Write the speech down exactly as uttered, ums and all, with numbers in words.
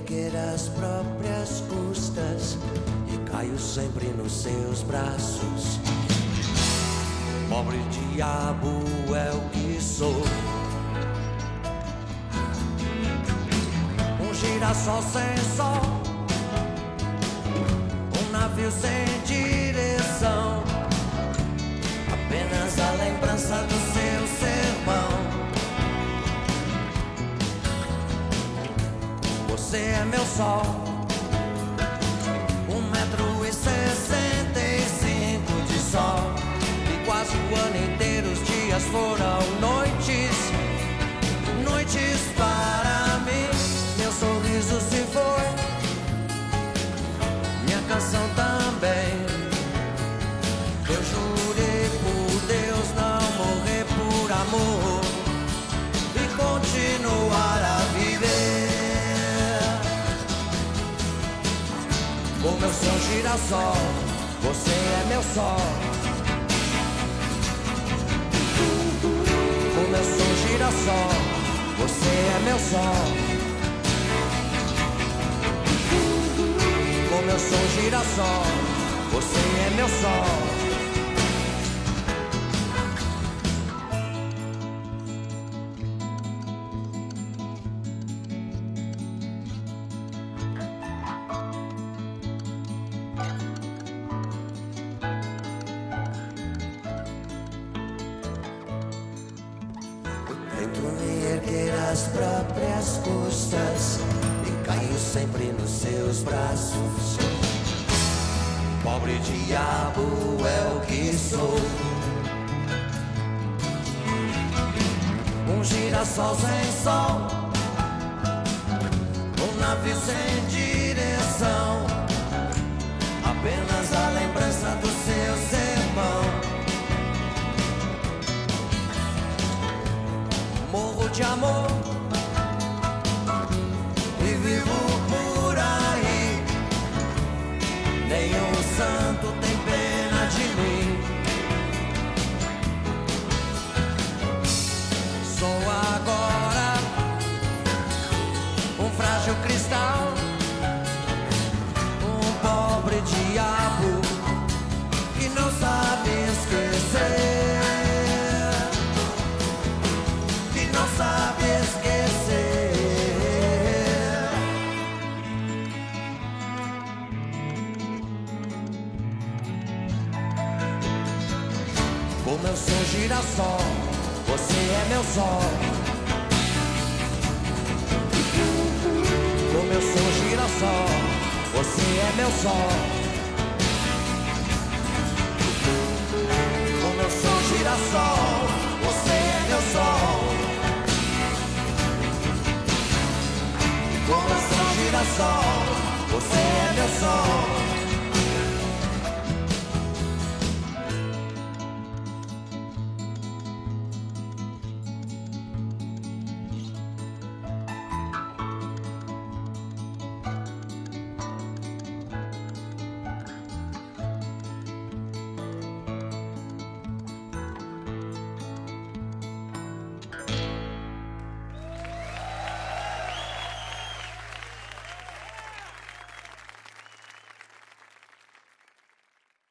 erguer às próprias custas e caio sempre nos seus braços. Pobre diabo é o que sou, um girassol sem sol, um navio sem direção, apenas a lembrança do seu sermão. Você é meu sol, um metro e sessenta e cinco de sol, e quase o ano inteiro os dias foram noites, noites para mim. Meu sorriso se foi, minha canção também. Eu jurei por Deus não morrer por amor e continuar a viver. Como eu sou um girassol, você é meu sol. Como eu sou um girassol, você é meu sol. Como eu sou um girassol, você é meu sol. Tento me erguer às próprias custas e caio sempre nos seus braços. Pobre diabo é o que sou, um girassol sem sol, um navio sem direção, apenas a lembrança do seu sermão. Morro de amor e vivo por aí. Nenhum santo tem pena de mim. Sou agora um frágil cristal, um pobre diabo que não sabe esquecer. Sabe esquecer. Como eu sou girassol, você é meu sol. Como eu sou girassol, você é meu sol. Como eu sou girassol, você é meu sol. Como eu sou girassol, você é meu sol.